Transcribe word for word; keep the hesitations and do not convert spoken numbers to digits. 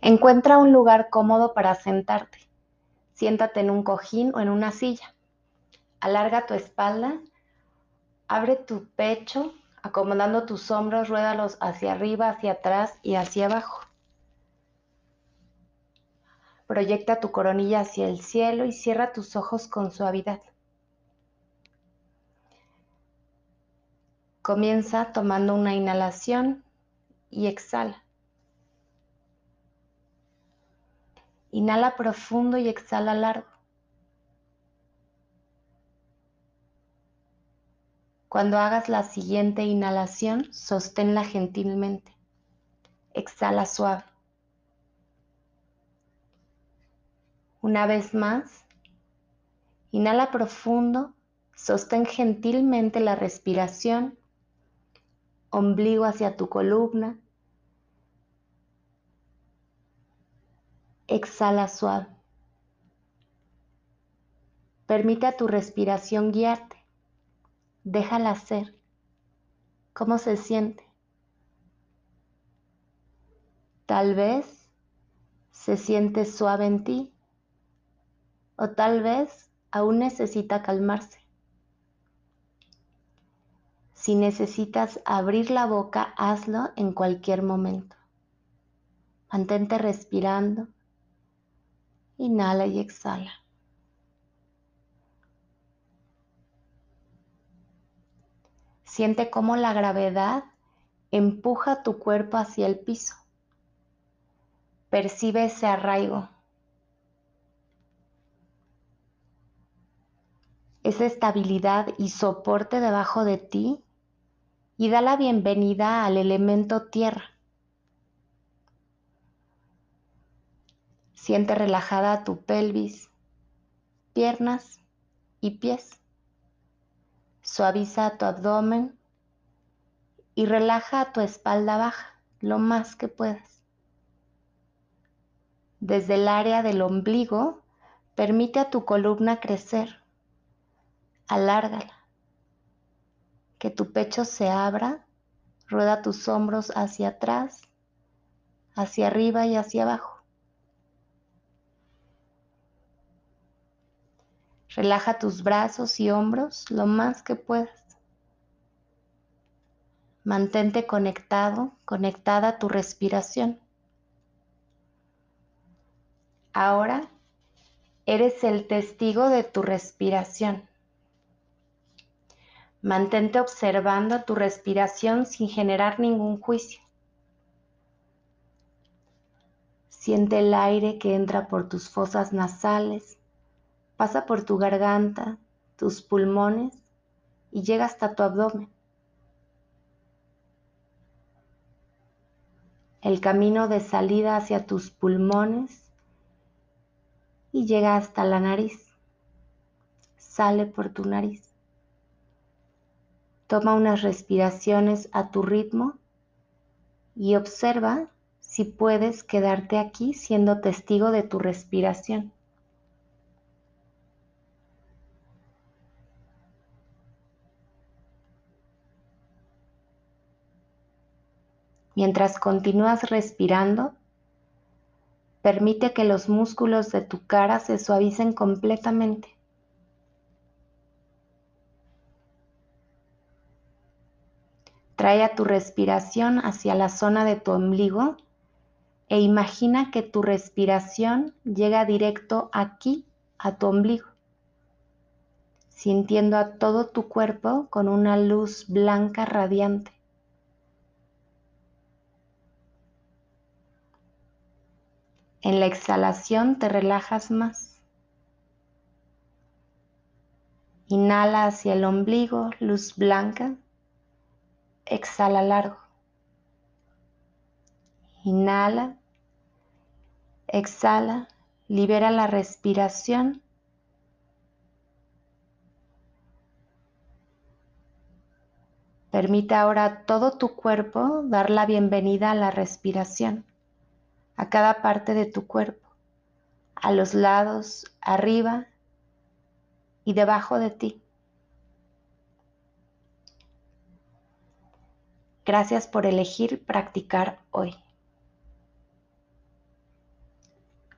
Encuentra un lugar cómodo para sentarte. Siéntate en un cojín o en una silla. Alarga tu espalda, abre tu pecho, acomodando tus hombros, ruédalos hacia arriba, hacia atrás y hacia abajo. Proyecta tu coronilla hacia el cielo y cierra tus ojos con suavidad. Comienza tomando una inhalación y exhala. Inhala profundo y exhala largo. Cuando hagas la siguiente inhalación, sosténla gentilmente. Exhala suave. Una vez más, inhala profundo, sostén gentilmente la respiración, ombligo hacia tu columna. Exhala suave. Permite a tu respiración guiarte. Déjala ser. ¿Cómo se siente? Tal vez se siente suave en ti, o tal vez aún necesita calmarse. Si necesitas abrir la boca, hazlo en cualquier momento. Mantente respirando. Inhala y exhala. Siente cómo la gravedad empuja tu cuerpo hacia el piso. Percibe ese arraigo, esa estabilidad y soporte debajo de ti, y da la bienvenida al elemento tierra. Siente relajada tu pelvis, piernas y pies. Suaviza tu abdomen y relaja tu espalda baja lo más que puedas. Desde el área del ombligo, permite a tu columna crecer. Alárgala. Que tu pecho se abra, rueda tus hombros hacia atrás, hacia arriba y hacia abajo. Relaja tus brazos y hombros lo más que puedas. Mantente conectado, conectada a tu respiración. Ahora eres el testigo de tu respiración. Mantente observando tu respiración sin generar ningún juicio. Siente el aire que entra por tus fosas nasales, pasa por tu garganta, tus pulmones y llega hasta tu abdomen. El camino de salida hacia tus pulmones y llega hasta la nariz. Sale por tu nariz. Toma unas respiraciones a tu ritmo y observa si puedes quedarte aquí siendo testigo de tu respiración. Mientras continúas respirando, permite que los músculos de tu cara se suavicen completamente. Trae a tu respiración hacia la zona de tu ombligo e imagina que tu respiración llega directo aquí a tu ombligo, sintiendo a todo tu cuerpo con una luz blanca radiante. En la exhalación te relajas más. Inhala hacia el ombligo, luz blanca. Exhala largo. Inhala. Exhala. Libera la respiración. Permite ahora a todo tu cuerpo dar la bienvenida a la respiración, a cada parte de tu cuerpo, a los lados, arriba y debajo de ti. Gracias por elegir practicar hoy.